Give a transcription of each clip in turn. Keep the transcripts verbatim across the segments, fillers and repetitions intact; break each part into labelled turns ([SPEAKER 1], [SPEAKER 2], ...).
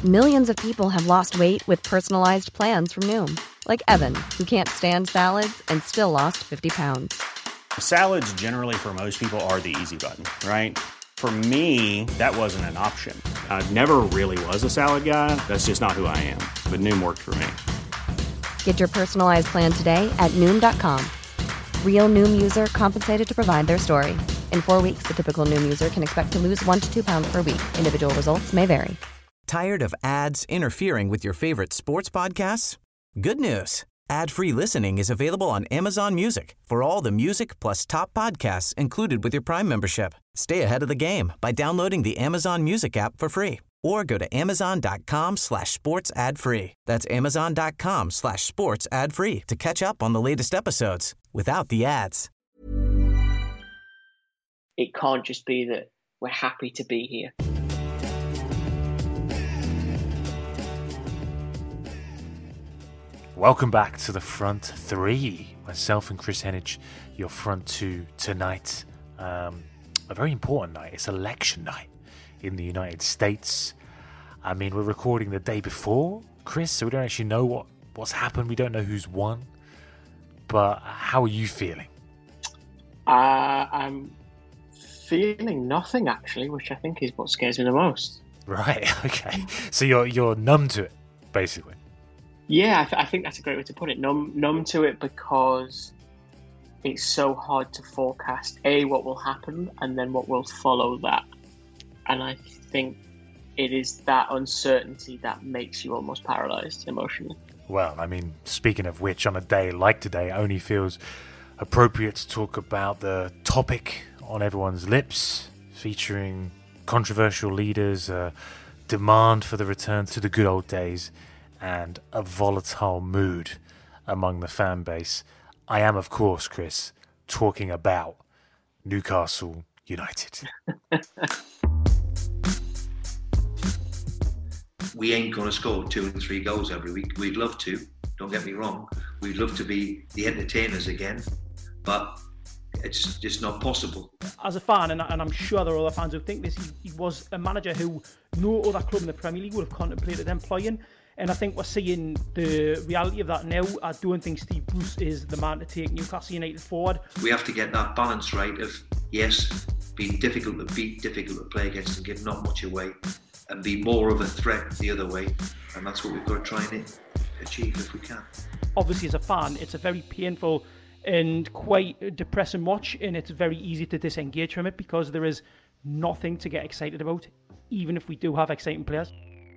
[SPEAKER 1] Millions of people have lost weight with personalized plans from Noom. Like Evan, who can't stand salads and still lost fifty pounds.
[SPEAKER 2] Salads generally for most people are the easy button, right? For me, that wasn't an option. I never really was a salad guy. That's just not who I am. But Noom worked for me.
[SPEAKER 1] Get your personalized plan today at Noom dot com. Real Noom user compensated to provide their story. In four weeks, the typical Noom user can expect to lose one to two pounds per week. Individual results may vary.
[SPEAKER 3] Tired of ads interfering with your favorite sports podcasts? Good news. Ad-free listening is available on Amazon Music for all the music plus top podcasts included with your Prime membership. Stay ahead of the game by downloading the Amazon Music app for free or go to amazon.com slash sports ad free. That's amazon.com slash sports ad free to catch up on the latest episodes without the ads.
[SPEAKER 4] It can't just be that we're happy to be here.
[SPEAKER 5] Welcome back to the front three. Myself and Chris Henage, your front two tonight. Um, a very important night. It's election night in the United States. I mean, we're recording the day before, Chris, so we don't actually know what, what's happened. We don't know who's won. But how are you feeling?
[SPEAKER 4] Uh, I'm feeling nothing, actually, which I think is what scares me the most.
[SPEAKER 5] Right, okay. So you're you're numb to it, basically.
[SPEAKER 4] Yeah, I, th- I think that's a great way to put it. Numb, numb to it because it's so hard to forecast, A, what will happen, and then what will follow that. And I think it is that uncertainty that makes you almost paralyzed emotionally.
[SPEAKER 5] Well, I mean, speaking of which, on a day like today, it only feels appropriate to talk about the topic on everyone's lips, featuring controversial leaders, uh, demand for the return to the good old days, and a volatile mood among the fan base. I am, of course, Chris, talking about Newcastle United.
[SPEAKER 6] We ain't going to score two and three goals every week. We'd love to, don't get me wrong. We'd love to be the entertainers again, but it's just not possible.
[SPEAKER 7] As a fan, and, and I'm sure there are other fans who think this, he, he was a manager who no other club in the Premier League would have contemplated employing. And I think we're seeing the reality of that now. I don't think Steve Bruce is the man to take Newcastle United forward.
[SPEAKER 6] We have to get that balance right of, yes, being difficult to beat, difficult to play against and give not much away, and be more of a threat the other way. And that's what we've got to try and achieve if we can.
[SPEAKER 7] Obviously, as a fan, it's a very painful and quite depressing watch, and it's very easy to disengage from it because there is nothing to get excited about, even if we do have exciting players.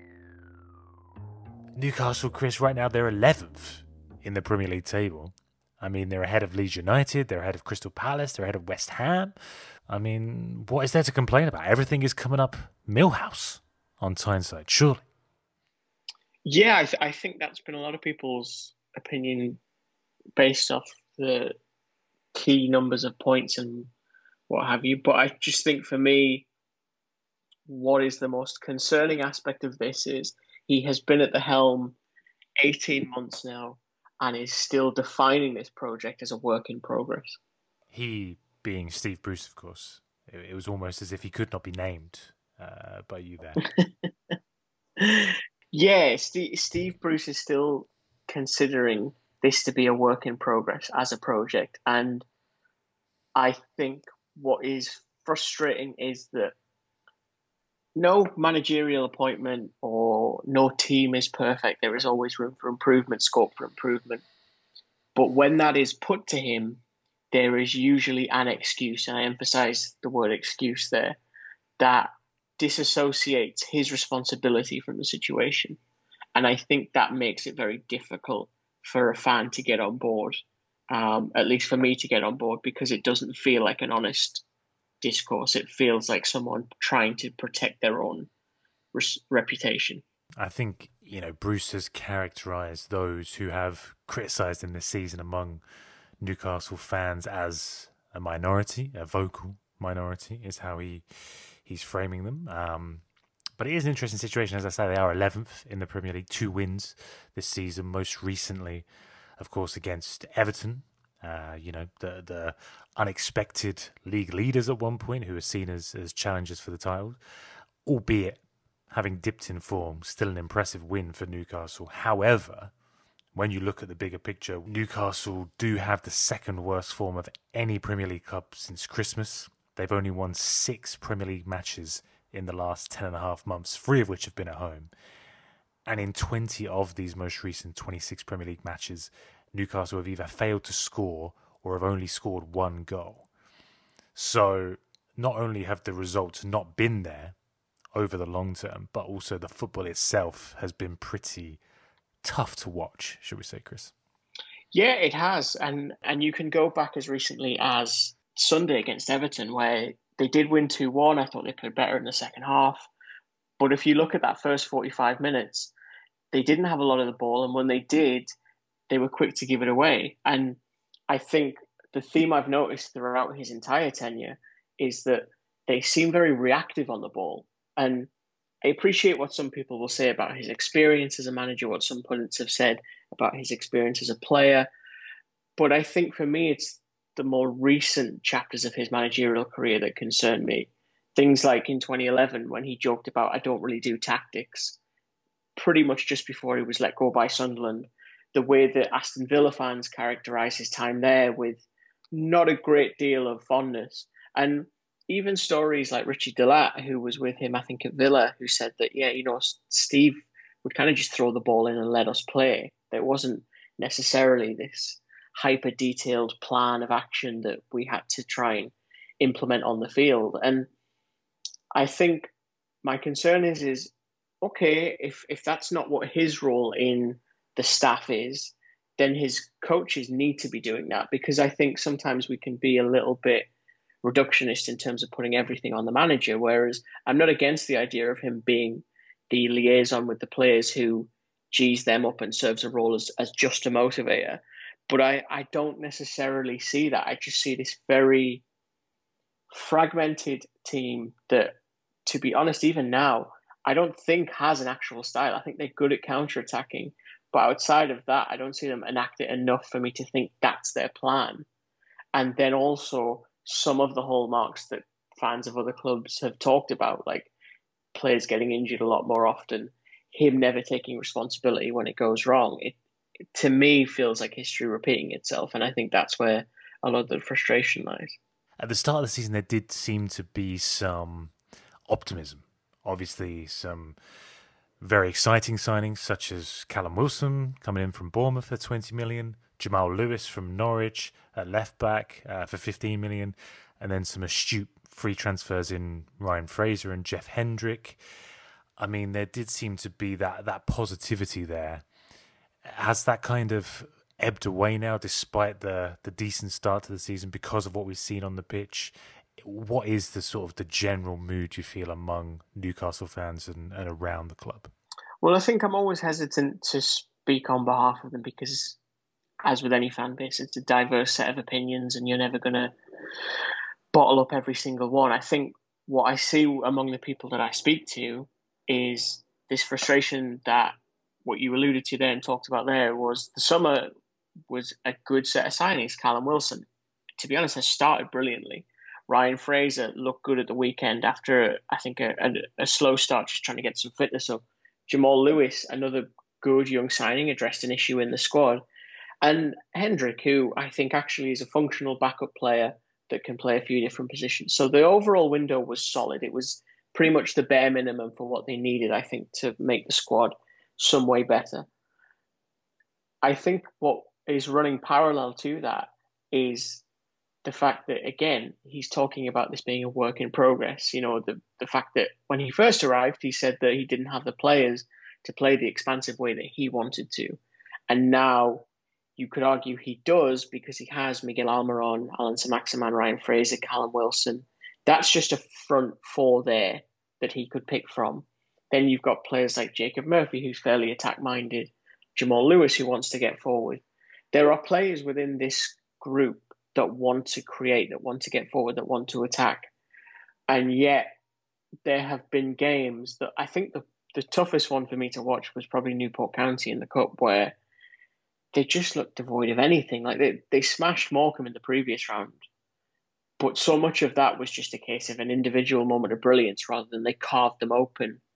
[SPEAKER 5] Newcastle, Chris, right now they're eleventh in the Premier League table. I mean, they're ahead of Leeds United, they're ahead of Crystal Palace, they're ahead of West Ham. I mean, what is there to complain about? Everything is coming up Millhouse on Tyneside, surely.
[SPEAKER 4] Yeah, I, th- I think that's been a lot of people's opinion based off the key numbers of points and what have you. But I just think for me, what is the most concerning aspect of this is he has been at the helm eighteen months now and is still defining this project as a work in progress.
[SPEAKER 5] He being Steve Bruce, of course. It, it was almost as if he could not be named uh, by you there.
[SPEAKER 4] Yeah, Steve, Steve Bruce is still considering this to be a work in progress as a project. And I think what is frustrating is that no managerial appointment or no team is perfect. There is always room for improvement, scope for improvement. But when that is put to him, there is usually an excuse, and I emphasize the word excuse there, that disassociates his responsibility from the situation. And I think that makes it very difficult for a fan to get on board, um, at least for me to get on board, because it doesn't feel like an honest discourse. It feels like someone trying to protect their own res- reputation.
[SPEAKER 5] I think, you know, Bruce has characterised those who have criticised him this season among Newcastle fans as a minority, a vocal minority is how he he's framing them. Um, but it is an interesting situation. As I say, they are eleventh in the Premier League, two wins this season, most recently, of course, against Everton. Uh, you know, the the unexpected league leaders at one point who were seen as, as challengers for the title, albeit having dipped in form, still an impressive win for Newcastle. However, when you look at the bigger picture, Newcastle do have the second worst form of any Premier League club since Christmas. They've only won six Premier League matches in the last ten and a half months, three of which have been at home. And in twenty of these most recent twenty-six Premier League matches, Newcastle have either failed to score or have only scored one goal. So not only have the results not been there over the long term, but also the football itself has been pretty tough to watch, should we say, Chris?
[SPEAKER 4] Yeah, it has. And and you can go back as recently as Sunday against Everton, where they did win two one. I thought they played better in the second half. But if you look at that first forty-five minutes, they didn't have a lot of the ball. And when they did, they were quick to give it away. And I think the theme I've noticed throughout his entire tenure is that they seem very reactive on the ball. And I appreciate what some people will say about his experience as a manager, what some pundits have said about his experience as a player. But I think for me, it's the more recent chapters of his managerial career that concern me. Things like in twenty eleven, when he joked about, I don't really do tactics, pretty much just before he was let go by Sunderland. The way that Aston Villa fans characterise his time there with not a great deal of fondness. And even stories like Richie Delat, who was with him, I think, at Villa, who said that, yeah, you know, Steve would kind of just throw the ball in and let us play. There wasn't necessarily this hyper-detailed plan of action that we had to try and implement on the field. And I think my concern is, is okay, if, if that's not what his role in the staff is, then his coaches need to be doing that, because I think sometimes we can be a little bit reductionist in terms of putting everything on the manager, whereas I'm not against the idea of him being the liaison with the players who G's them up and serves a role as, as just a motivator. But I, I don't necessarily see that. I just see this very fragmented team that, to be honest, even now, I don't think has an actual style. I think they're good at counter-attacking. But outside of that, I don't see them enact it enough for me to think that's their plan. And then also some of the hallmarks that fans of other clubs have talked about, like players getting injured a lot more often, him never taking responsibility when it goes wrong. It, it to me feels like history repeating itself. And I think that's where a lot of the frustration lies.
[SPEAKER 5] At the start of the season, there did seem to be some optimism. Obviously, some very exciting signings such as Callum Wilson coming in from Bournemouth for twenty million, Jamal Lewis from Norwich at left back uh, for fifteen million, and then some astute free transfers in Ryan Fraser and Jeff Hendrick. I mean, there did seem to be that that positivity there. Has that kind of ebbed away now, despite the the decent start to the season, because of what we've seen on the pitch? What is the sort of the general mood you feel among Newcastle fans and, and around the club?
[SPEAKER 4] Well, I think I'm always hesitant to speak on behalf of them because, as with any fan base, it's a diverse set of opinions and you're never going to bottle up every single one. I think what I see among the people that I speak to is this frustration that what you alluded to there and talked about there was the summer was a good set of signings. Callum Wilson, to be honest, has started brilliantly. Ryan Fraser looked good at the weekend after, I think, a, a, a slow start, just trying to get some fitness up. Jamal Lewis, another good young signing, addressed an issue in the squad. And Hendrick, who I think actually is a functional backup player that can play a few different positions. So the overall window was solid. It was pretty much the bare minimum for what they needed, I think, to make the squad some way better. I think what is running parallel to that is the fact that, again, he's talking about this being a work in progress. You know, the, the fact that when he first arrived, he said that he didn't have the players to play the expansive way that he wanted to. And now you could argue he does because he has Miguel Almiron, Alan Saint-Maximin, Ryan Fraser, Callum Wilson. That's just a front four there that he could pick from. Then you've got players like Jacob Murphy, who's fairly attack-minded, Jamal Lewis, who wants to get forward. There are players within this group that want to create, that want to get forward, that want to attack. And yet there have been games that I think the, the toughest one for me to watch was probably Newport County in the Cup, where they just looked devoid of anything. Like they, they smashed Morecambe in the previous round, but so much of that was just a case of an individual moment of brilliance rather than they carved them open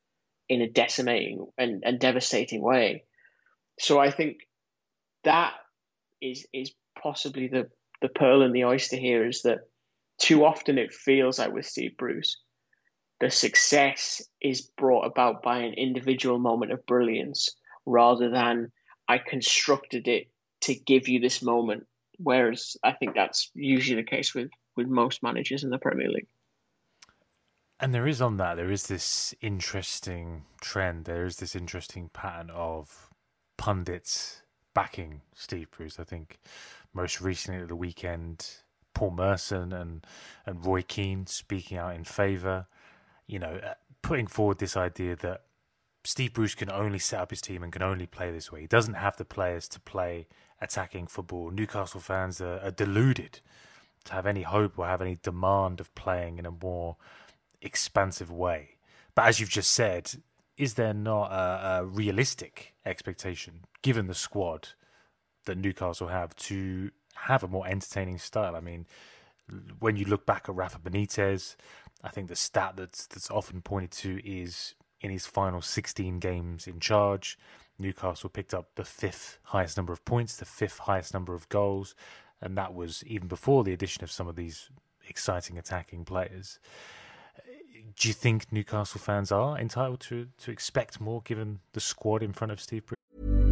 [SPEAKER 4] in a decimating and, and devastating way. So I think that is is possibly the, the pearl in the oyster here, is that too often it feels like with Steve Bruce, the success is brought about by an individual moment of brilliance rather than I constructed it to give you this moment. Whereas I think that's usually the case with, with most managers in the Premier League.
[SPEAKER 5] And there is on that, there is this interesting trend, there is this interesting pattern of pundits backing Steve Bruce. I think most recently at the weekend, Paul Merson and, and Roy Keane speaking out in favour, you know, putting forward this idea that Steve Bruce can only set up his team and can only play this way. He doesn't have the players to play attacking football. Newcastle fans are, are deluded to have any hope or have any demand of playing in a more expansive way. But as you've just said, is there not a, a realistic expectation, given the squad that Newcastle have, to have a more entertaining style? I mean, when you look back at Rafa Benitez, I think the stat that's, that's often pointed to is in his final sixteen games in charge, Newcastle picked up the fifth highest number of points, the fifth highest number of goals, and that was even before the addition of some of these exciting attacking players. Do you think Newcastle fans are entitled to, to expect more given the squad in front of Steve Bruce?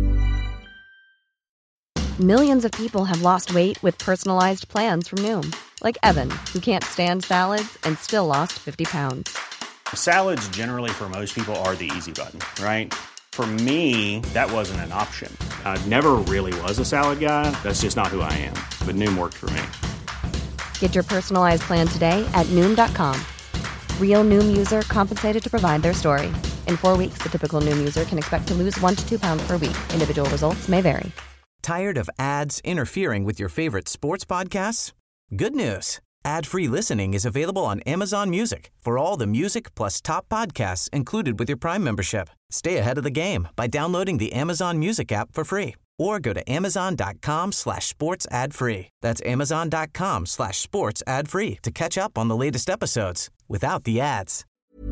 [SPEAKER 1] Millions of people have lost weight with personalized plans from Noom. Like Evan, who can't stand salads and still lost fifty pounds.
[SPEAKER 2] Salads generally for most people are the easy button, right? For me, that wasn't an option. I never really was a salad guy. That's just not who I am. But Noom worked for me.
[SPEAKER 1] Get your personalized plan today at Noom dot com. Real Noom user compensated to provide their story. In four weeks, the typical Noom user can expect to lose one to two pounds per week. Individual results may vary.
[SPEAKER 3] Tired of ads interfering with your favorite sports podcasts? Good news. Ad-free listening is available on Amazon Music for all the music plus top podcasts included with your Prime membership. Stay ahead of the game by downloading the Amazon Music app for free or go to amazon.com slash sports ad free. That's amazon.com slash sports ad free to catch up on the latest episodes without the ads.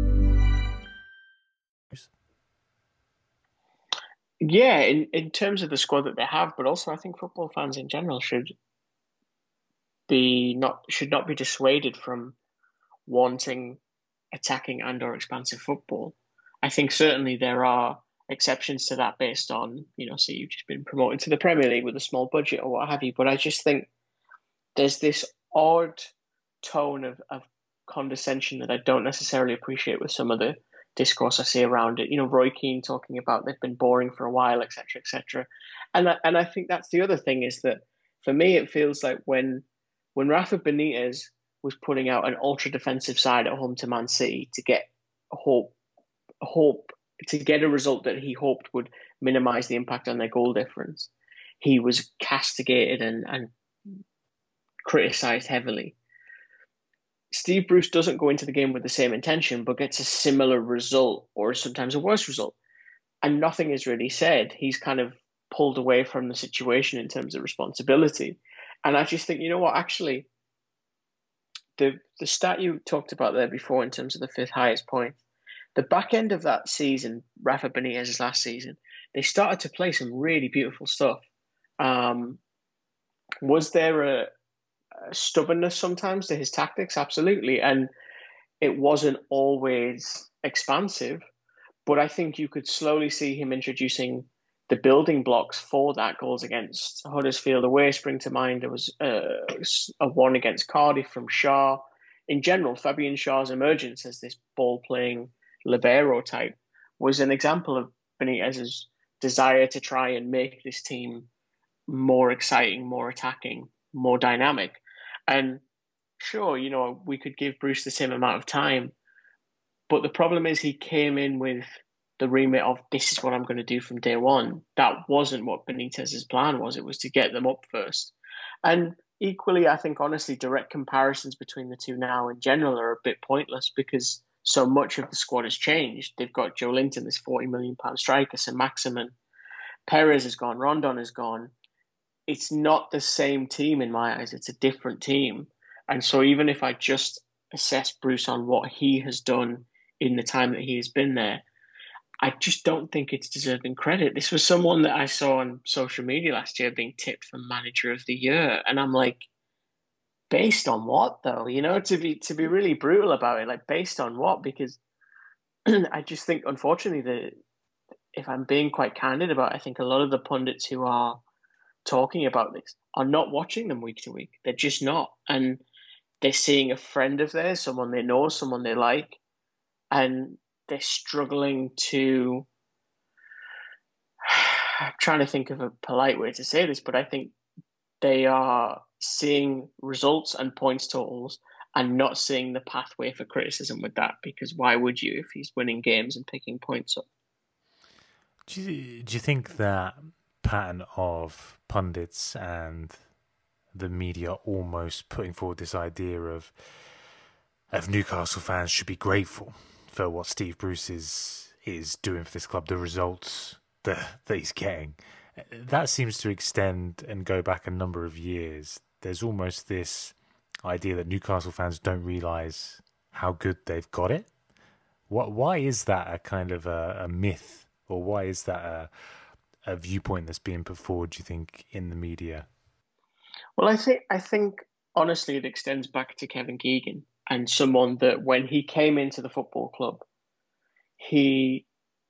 [SPEAKER 4] Yeah, in, in terms of the squad that they have, but also I think football fans in general should be not should not be dissuaded from wanting attacking and or expansive football. I think certainly there are exceptions to that based on, you know, say you've just been promoted to the Premier League with a small budget or what have you. But I just think there's this odd tone of, of condescension that I don't necessarily appreciate with some of the discourse I see around it. You know, Roy Keane talking about they've been boring for a while, et cetera, et cetera. And I, and I think that's the other thing, is that for me it feels like when when Rafa Benitez was putting out an ultra defensive side at home to Man City to get hope hope to get a result that he hoped would minimize the impact on their goal difference, he was castigated and, and criticized heavily. Steve Bruce doesn't go into the game with the same intention, but gets a similar result or sometimes a worse result. And nothing is really said. He's kind of pulled away from the situation in terms of responsibility. And I just think, you know what, actually, the the stat you talked about there before in terms of the fifth highest point, the back end of that season, Rafa Benitez's last season, they started to play some really beautiful stuff. Um, was there a, a stubbornness sometimes to his tactics? Absolutely. And it wasn't always expansive, but I think you could slowly see him introducing the building blocks for that. Goals against Huddersfield away spring to mind. There was uh, a one against Cardiff from Shaw. In general, Fabian Shaw's emergence as this ball-playing libero type was an example of Benitez's desire to try and make this team more exciting, more attacking, more dynamic. And sure, you know, we could give Bruce the same amount of time, but the problem is he came in with the remit of this is what I'm going to do from day one. That wasn't what Benitez's plan was. It was to get them up first. And equally, I think, honestly, direct comparisons between the two now in general are a bit pointless because so much of the squad has changed. They've got Joe Linton, this forty million pound striker, Saint-Maximin. Perez has gone, Rondon has gone. It's not the same team in my eyes. It's a different team. And so even if I just assess Bruce on what he has done in the time that he has been there, I just don't think it's deserving credit. This was someone that I saw on social media last year being tipped for manager of the year, and I'm like, based on what though? You know, to be to be really brutal about it, like based on what? Because I just think, unfortunately, that if I'm being quite candid about it, I think a lot of the pundits who are talking about this are not watching them week to week. They're just not, and they're seeing a friend of theirs, someone they know, someone they like, and they're struggling to. I'm trying to think of a polite way to say this, but I think they are seeing results and points totals and not seeing the pathway for criticism with that, because why would you if he's winning games and picking points up?
[SPEAKER 5] Do you, do you think that pattern of pundits and the media almost putting forward this idea of of Newcastle fans should be grateful for what Steve Bruce is is doing for this club, the results that, that he's getting, that seems to extend and go back a number of years. There's almost this idea that Newcastle fans don't realise how good they've got it. What? Why is that a kind of a, a myth, or why is that a, a viewpoint that's being put forward, do you think, in the media?
[SPEAKER 4] Well, I think I think honestly it extends back to Kevin Keegan, and someone that when he came into the football club, he,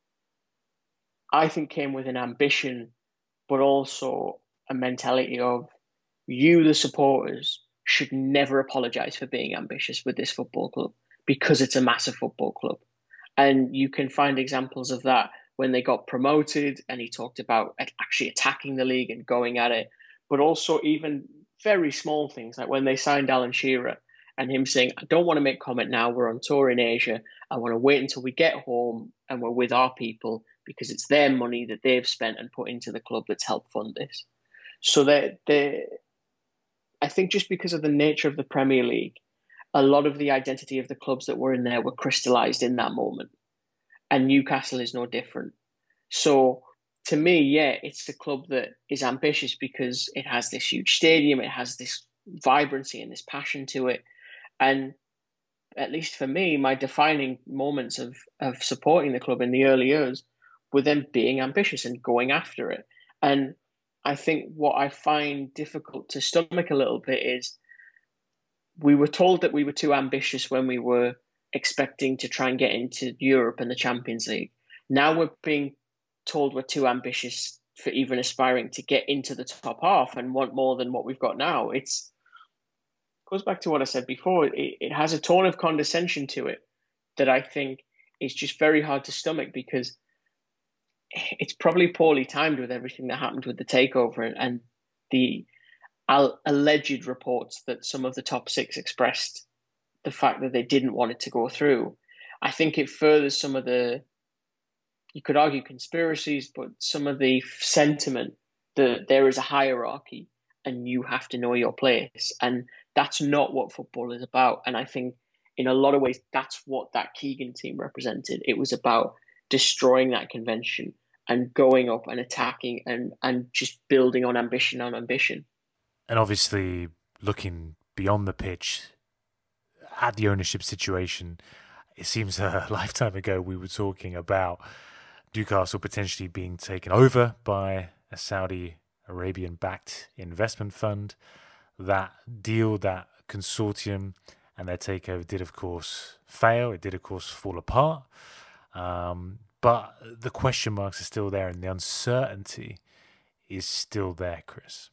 [SPEAKER 4] I think, came with an ambition, but also a mentality of, you, the supporters, should never apologise for being ambitious with this football club, because it's a massive football club. And you can find examples of that when they got promoted, and he talked about actually attacking the league and going at it, but also even very small things, like when they signed Alan Shearer and him saying, I don't want to make comment now, we're on tour in Asia, I want to wait until we get home and we're with our people, because it's their money that they've spent and put into the club that's helped fund this. So they they I think just because of the nature of the Premier League, a lot of the identity of the clubs that were in there were crystallised in that moment. And Newcastle is no different. So to me, yeah, it's a club that is ambitious because it has this huge stadium, it has this vibrancy and this passion to it. And at least for me, my defining moments of, of supporting the club in the early years were them being ambitious and going after it. And I think what I find difficult to stomach a little bit is we were told that we were too ambitious when we were expecting to try and get into Europe and the Champions League. Now we're being told we're too ambitious for even aspiring to get into the top half and want more than what we've got now. It's goes back to what I said before. It, it has a tone of condescension to it that I think is just very hard to stomach, because it's probably poorly timed with everything that happened with the takeover and, and the al- alleged reports that some of the top six expressed the fact that they didn't want it to go through. I think it furthers some of the, you could argue conspiracies, but some of the sentiment that there is a hierarchy and you have to know your place. And that's not what football is about. And I think in a lot of ways, that's what that Keegan team represented. It was about destroying that convention and going up and attacking and, and just building on ambition on ambition.
[SPEAKER 5] And obviously looking beyond the pitch at the ownership situation, it seems a lifetime ago we were talking about Newcastle potentially being taken over by a Saudi Arabian-backed investment fund. That deal, that consortium and their takeover did, of course, fail. It did, of course, fall apart. Um, but the question marks are still there and the uncertainty is still there, Chris.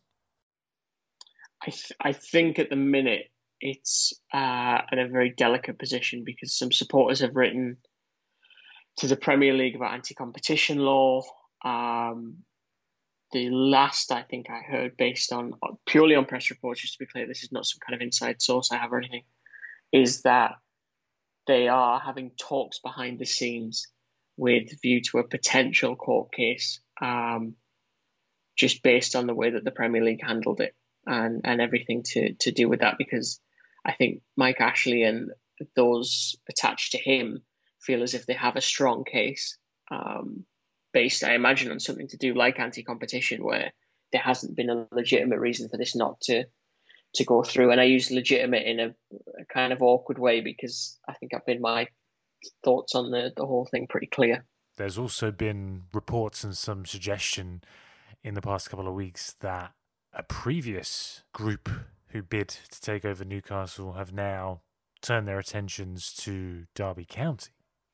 [SPEAKER 4] I, th- I think at the minute it's uh, in a very delicate position, because some supporters have written to the Premier League about anti-competition law. Um, the last I think I heard, based on purely on press reports, just to be clear, this is not some kind of inside source I have or anything, is that they are having talks behind the scenes with view to a potential court case, um, just based on the way that the Premier League handled it and, and everything to, to do with that, because I think Mike Ashley and those attached to him feel as if they have a strong case, um, based, I imagine, on something to do like anti-competition, where there hasn't been a legitimate reason for this not to to go through. And I use legitimate in a, a kind of awkward way, because I think I've made my thoughts on the, the whole thing pretty clear.
[SPEAKER 5] there's also been reports and some suggestion in the past couple of weeks that a previous group who bid to take over Newcastle have now turned their attentions to Derby County.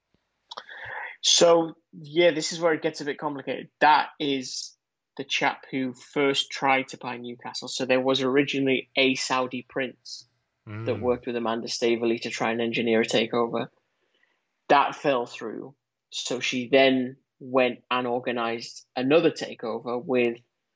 [SPEAKER 4] So, yeah, this is where it gets a bit complicated. That is the chap who first tried to buy Newcastle. So there was originally a Saudi prince mm. that worked with Amanda Staveley to try and engineer a takeover. That fell through. So she then went and organised another takeover with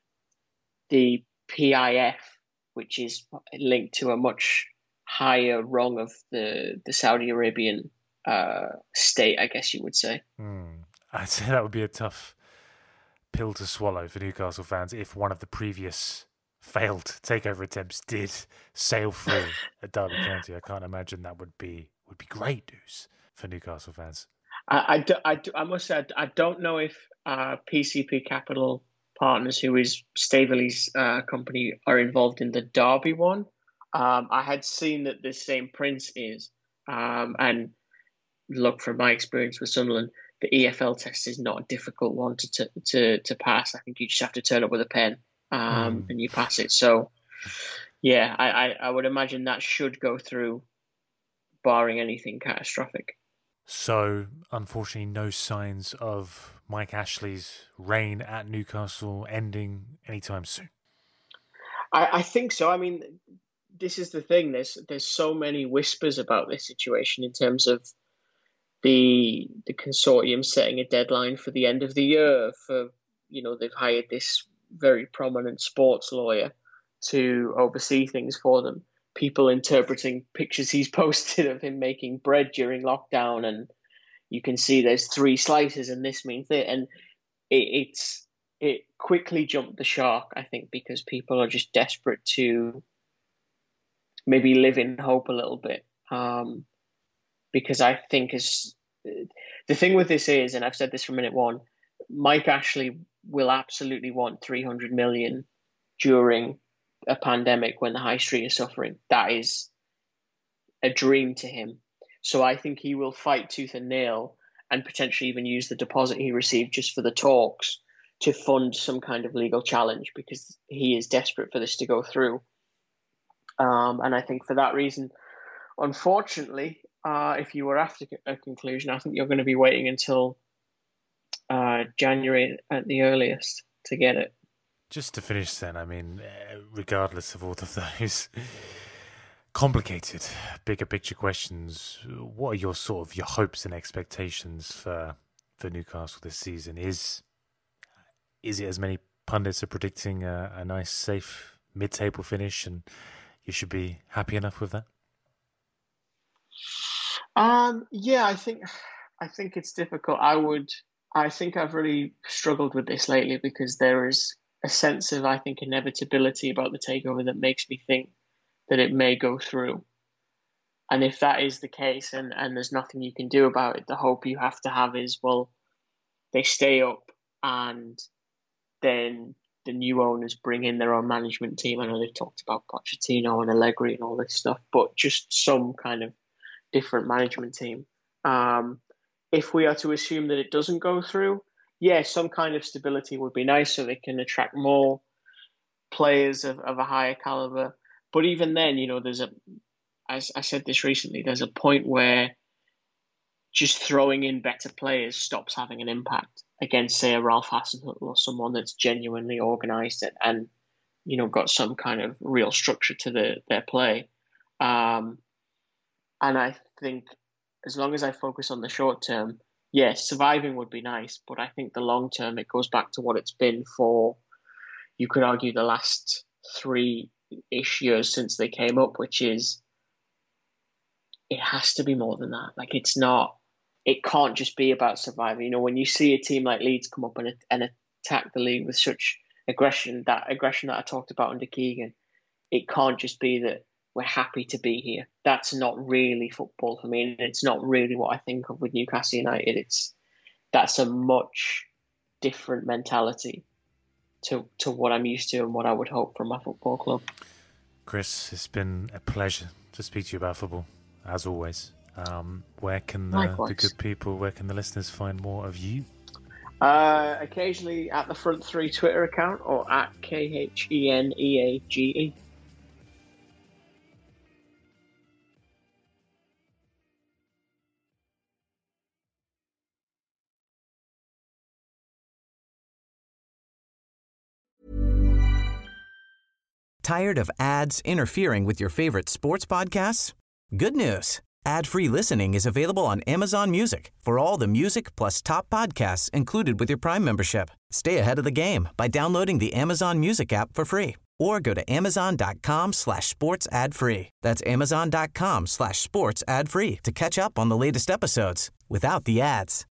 [SPEAKER 4] the P I F, which is linked to a much higher rung of the, the Saudi Arabian uh, state, I guess you would say.
[SPEAKER 5] Mm. I'd say that would be a tough pill to swallow for Newcastle fans if one of the previous failed takeover attempts did sail through at Derby County. I can't imagine that would be would be great news for Newcastle fans.
[SPEAKER 4] I, I, do, I, do, I must say, I don't know if uh, P C P Capital Partners, who is Staveley's uh, company, are involved in the Derby one. Um, I had seen that the same prince is, um, and look, from my experience with Sunderland, the E F L test is not a difficult one to to to, to pass. I think you just have to turn up with a pen um, mm. and you pass it. So, yeah, I, I, I would imagine that should go through, barring anything catastrophic.
[SPEAKER 5] So, unfortunately, no signs of Mike Ashley's reign at Newcastle ending anytime soon.
[SPEAKER 4] I, I think so. I mean, this is the thing. There's there's so many whispers about this situation in terms of the the consortium setting a deadline for the end of the year. For you know, they've hired this very prominent sports lawyer to oversee things for them. People interpreting pictures he's posted of him making bread during lockdown, and you can see there's three slices and this means that, and it, it's it quickly jumped the shark, I think, because people are just desperate to maybe live in hope a little bit. Um, because I think as the thing with this is, and I've said this from minute one, Mike Ashley will absolutely want three hundred million during a pandemic when the high street is suffering. That is a dream to him. So I think he will fight tooth and nail and potentially even use the deposit he received just for the talks to fund some kind of legal challenge, because he is desperate for this to go through. Um, and I think for that reason, unfortunately, uh, if you were after a conclusion, I think you're going to be waiting until uh, January at the earliest to get it.
[SPEAKER 5] Just to finish then, I mean, regardless of all of those complicated, bigger picture questions, what are your sort of your hopes and expectations for for Newcastle this season? Is is it, as many pundits are predicting, a, a nice, safe mid-table finish, and you should be happy enough with that?
[SPEAKER 4] Um, yeah, I think I think it's difficult. I would. I think I've really struggled with this lately because there is a sense of, I think, inevitability about the takeover that makes me think that it may go through. And if that is the case, and, and there's nothing you can do about it, the hope you have to have is, well, they stay up and then the new owners bring in their own management team. I know they've talked about Pochettino and Allegri and all this stuff, but just some kind of different management team. Um, if we are to assume that it doesn't go through, yeah, some kind of stability would be nice so they can attract more players of, of a higher caliber. But even then, you know, there's a, as I said this recently, there's a point where just throwing in better players stops having an impact against, say, a Ralph Hasenhüttl or someone that's genuinely organised and, and, you know, got some kind of real structure to the, their play. Um, and I think as long as I focus on the short term, yes, surviving would be nice, but I think the long term, it goes back to what it's been for, you could argue, the last three-ish years since they came up, which is, it has to be more than that. Like, it's not, it can't just be about surviving. You know, when you see a team like Leeds come up and, and attack the league with such aggression, that aggression that I talked about under Keegan, it can't just be that we're happy to be here. That's not really football for me, and it's not really what I think of with Newcastle United. It's that's a much different mentality to to what I'm used to and what I would hope from my football club.
[SPEAKER 5] Chris, it's been a pleasure to speak to you about football, as always. Um, where can the, the good people, where can the listeners find more of you?
[SPEAKER 4] Uh, occasionally at the Front Three Twitter account or at K H E N E A G E.
[SPEAKER 3] Tired of ads interfering with your favorite sports podcasts? Good news. Ad-free listening is available on Amazon Music for all the music plus top podcasts included with your Prime membership. Stay ahead of the game by downloading the Amazon Music app for free or go to amazon.com slash sports ad free. That's amazon.com slash sports ad free to catch up on the latest episodes without the ads.